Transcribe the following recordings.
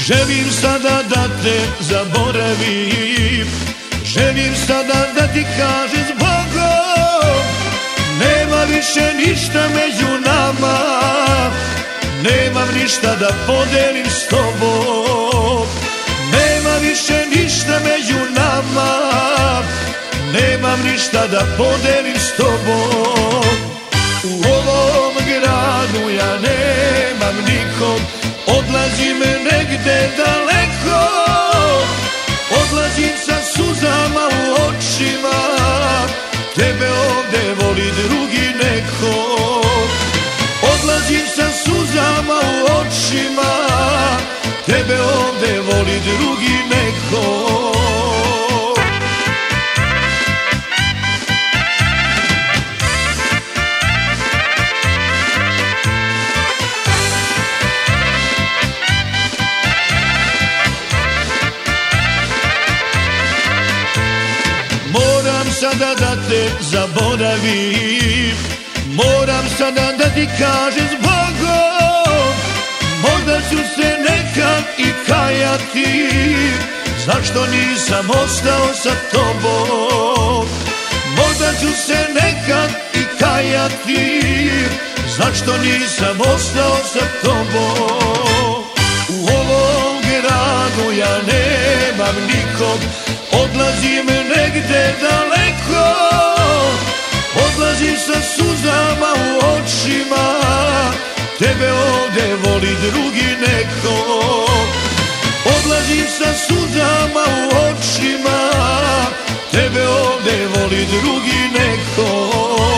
Želim sada da te zaboravim, želim sada da ti kažem zbogom. Nema više ništa među nama, nemam ništa da podelim s tobom. Nema više ništa među nama, nemam ništa da podelim s tobom. U ovom gradu ja nemam nikog, odlazim negde daleko, odlazim sa suzama u očima, tebe ovde voli drugi neko. Odlazim sa suzama u očima, tebe ovde voli drugi neko. Moram sada da te zaboravim, moram sada da ti kažem zbogom. Možda ću se nekad i kajati, zašto nisam ostao sa tobom. Možda ću se nekad i kajati, zašto nisam ostao sa tobom. U ovom gradu ja nemam nikog, odlazim negde daleko, odlazim sa suzama u očima, tebe ovde voli drugi neko. Odlazim sa suzama u očima, tebe ovde voli drugi neko.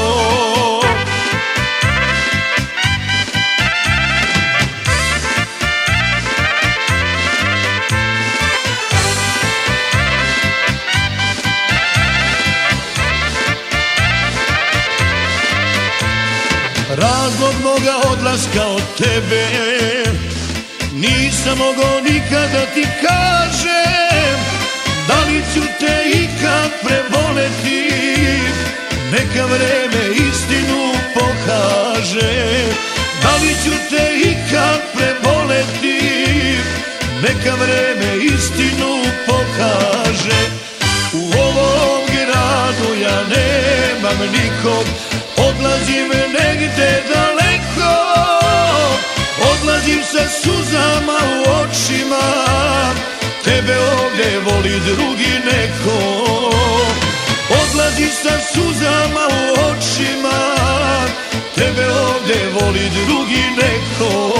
Razlog moga odlaska od tebe nisam mogao nikada ti kažem. Da li ću te ikad prevoleti, neka vreme istinu pokaže. Da li ću te ikad prevoleti, neka vreme istinu pokaže. U ovom gradu ja nemam nikog, odlazim negde daleko, odlazim sa suzama u očima, tebe ovde voli drugi neko. Odlazim sa suzama u očima, tebe ovde voli drugi neko.